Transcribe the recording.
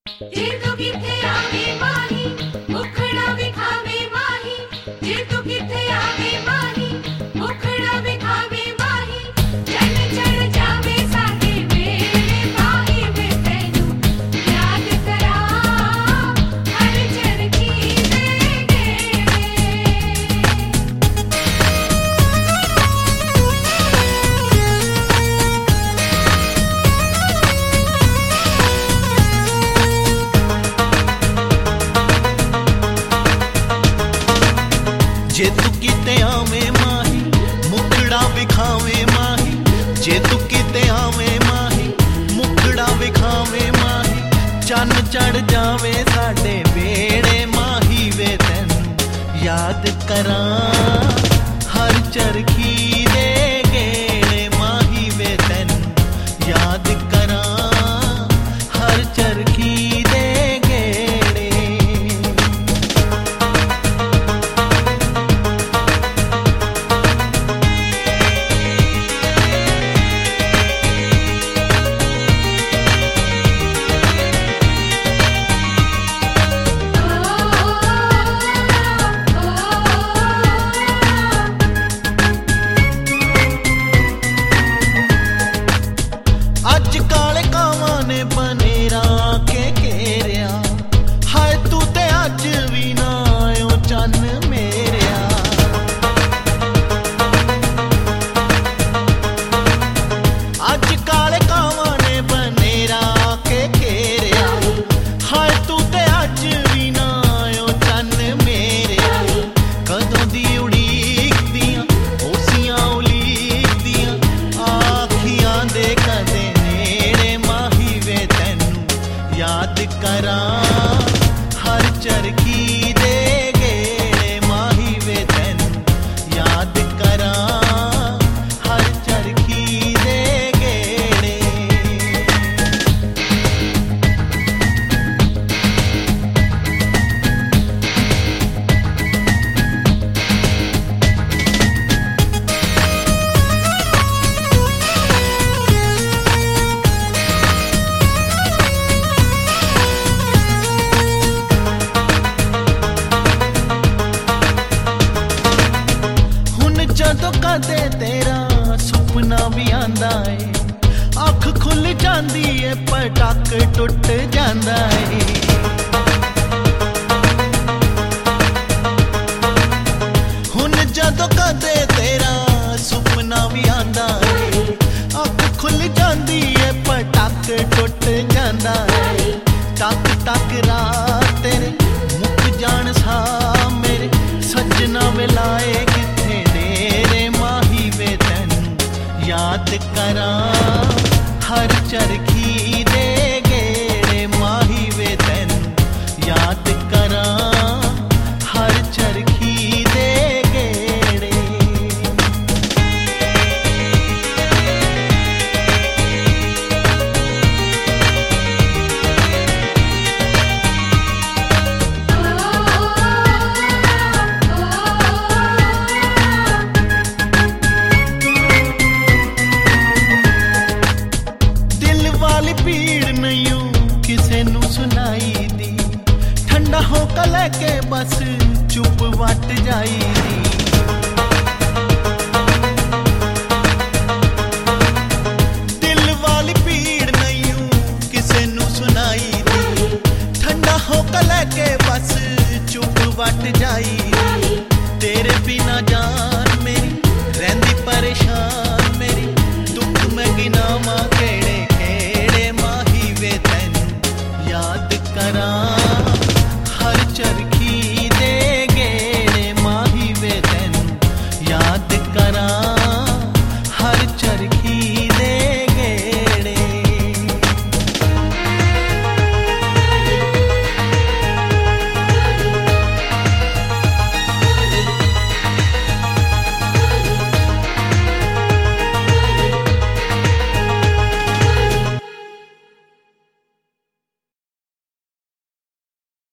जे तू किथे आवे माही मुखड़ा विखावे माही जे तू किथे आवे माही मुखड़ा विखावे माही चल चढ़ जावे साडे मेरे माही वे तैनू याद करा हर चरखी दे गेड़े। जे तू किते आवे माही मुखड़ा विखावे माही जे तू किते आवे माही मुखड़ा विखावे माही चन चढ़ जावे साडे बेड़े माही वे तैनू याद करां हर चरखी दे गेड़े माही वे तैनू याद करां हर चरखी दे गेड़े। अज काले कावां ने बनेरा के घेरिया हाय तू ते अज भी ना आयो चन मेरिया। अज काले कावां ने बनेरा के घेरिया हाय तू ते अज भी ना आयो चन मेरिया। कदों दी उड़ीक दियां ओसियां उलीक दियां आखियां दे कदे याद करां हर चरखी दे गेड़े माही वे तैनू याद करां हर चरखी दे गेड़े। जदों कदे तेरा सुपना भी आंदा है अख खुल जांदी है पटाक टुट जांदा है। हुन जदों कदे तेरा सुपना भी आंदा है अख खुल जांदी है पटाक टुट जांदा है। टक टक रात तेरे मुक जान सा मेरे सजना मिलाए किथे डेरे माही वे तैनू याद करां हर चरखी दे गेड़े माही वे तैनू याद करां हर चरखी दे गेड़े। पीड़ नहीं किसे नू सुनाई दी ठंडा होकर लेके बस चुप वट जाई दी।